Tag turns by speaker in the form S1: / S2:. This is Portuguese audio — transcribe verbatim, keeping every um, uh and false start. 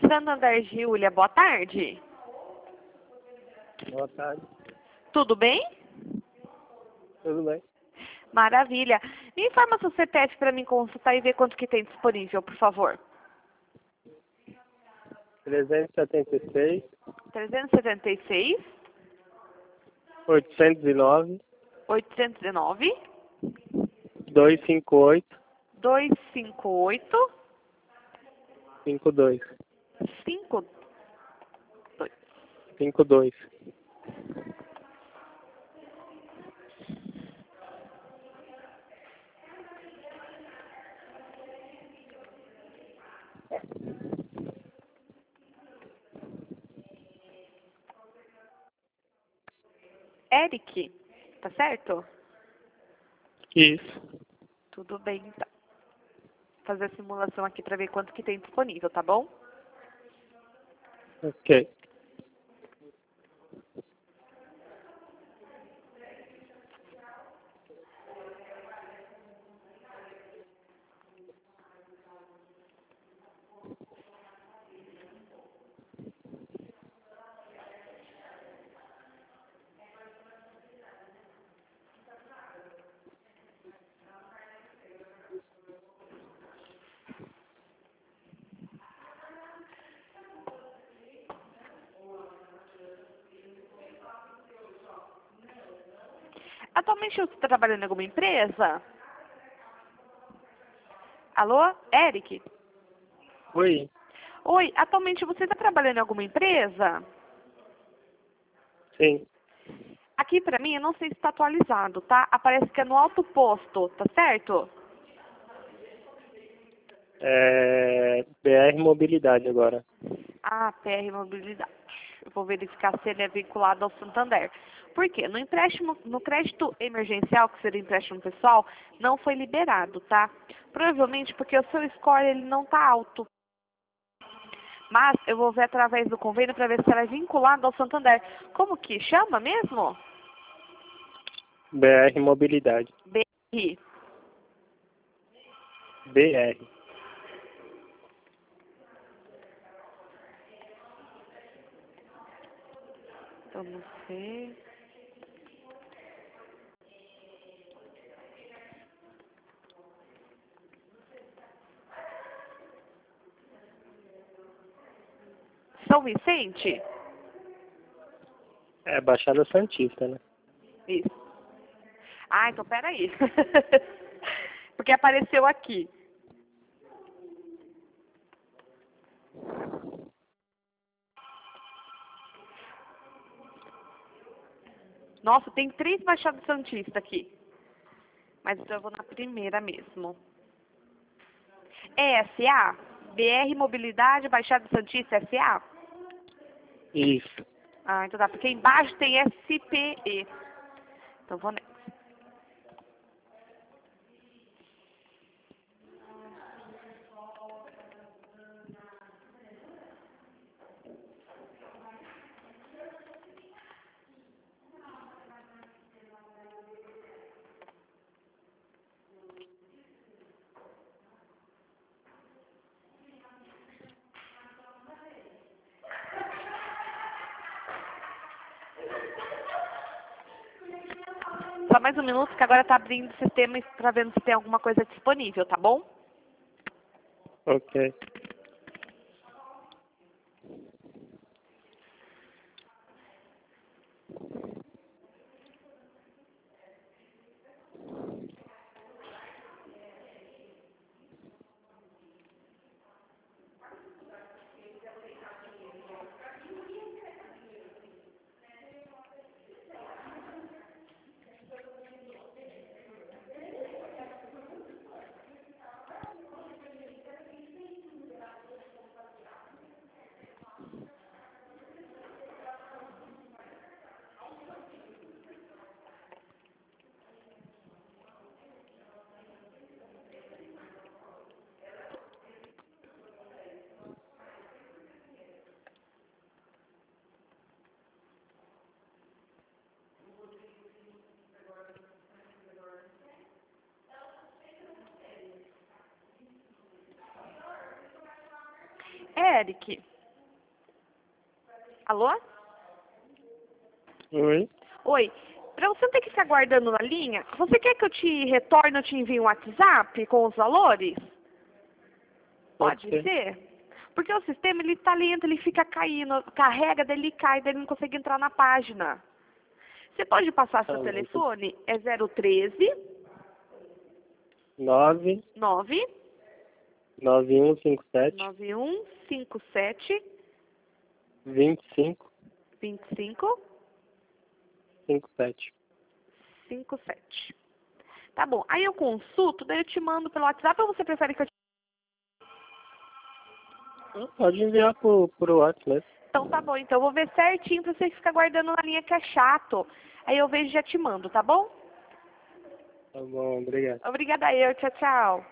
S1: Santander, Giulia, boa tarde.
S2: Boa tarde.
S1: Tudo bem?
S2: Tudo bem?
S1: Maravilha. Me informa seu C P F para mim consultar e ver quanto que tem disponível, por favor.
S2: trezentos e setenta e seis,
S1: trezentos e setenta e seis,
S2: oitocentos e nove,
S1: oitocentos e nove,
S2: duzentos e cinquenta e oito,
S1: duzentos e cinquenta e oito,
S2: cinquenta e dois.
S1: cinquenta e dois.
S2: cinquenta e dois.
S1: Eric, tá certo?
S2: Isso.
S1: Tudo bem, então. Vou fazer a simulação aqui para ver quanto que tem disponível, tá bom?
S2: Ok.
S1: Atualmente você está trabalhando em alguma empresa? Alô, Eric?
S2: Oi.
S1: Oi, atualmente você está trabalhando em alguma empresa?
S2: Sim.
S1: Aqui pra mim, eu não sei se está atualizado, tá? Aparece que é no alto posto, tá certo?
S2: É... B R Mobilidade agora.
S1: Ah, P R Mobilidade. Eu vou verificar se ele é vinculado ao Santander. Por quê? No empréstimo, no crédito emergencial, que seria empréstimo pessoal, não foi liberado, tá? Provavelmente porque o seu score ele não tá alto. Mas eu vou ver através do convênio para ver se ela é vinculada ao Santander. Como que chama mesmo?
S2: B R Mobilidade.
S1: B R.
S2: B R.
S1: Vamos ver. São Vicente?
S2: É Baixada Santista, né?
S1: Isso. Ah, então peraí. Porque apareceu aqui. Nossa, tem três Baixadas Santista aqui. Mas então eu vou na primeira mesmo. É S A? B R Mobilidade Baixada Santista S A?
S2: Isso.
S1: Ah, então tá. Porque embaixo tem S P E. Então vou nessa. Só mais um minuto que agora tá abrindo o sistema e pra vendo se tem alguma coisa disponível, tá bom?
S2: Ok.
S1: Eric, Alô?
S2: Oi?
S1: Oi. Para você não ter que ficar guardando na linha, você quer que eu te retorne, eu te envie um WhatsApp com os valores?
S2: Pode
S1: Pode
S2: ser.
S1: ser? Porque o sistema, ele tá lento, ele fica caindo, carrega, daí ele cai, daí ele não consegue entrar na página. Você pode passar
S2: Tá
S1: seu
S2: bom.
S1: telefone? É zero treze,
S2: nove
S1: nove,
S2: nove um cinco sete
S1: nove um cinco sete,
S2: vinte e cinco
S1: vinte e cinco,
S2: cinco sete.
S1: cinco sete. Tá bom. Aí eu consulto, daí eu te mando pelo WhatsApp ou você prefere que eu te...
S2: Pode enviar por, por WhatsApp mesmo.
S1: Então tá bom, então eu vou ver certinho pra você ficar guardando na linha que é chato. Aí eu vejo e já te mando, tá bom?
S2: Tá bom, obrigado.
S1: Obrigada eu, tchau, tchau.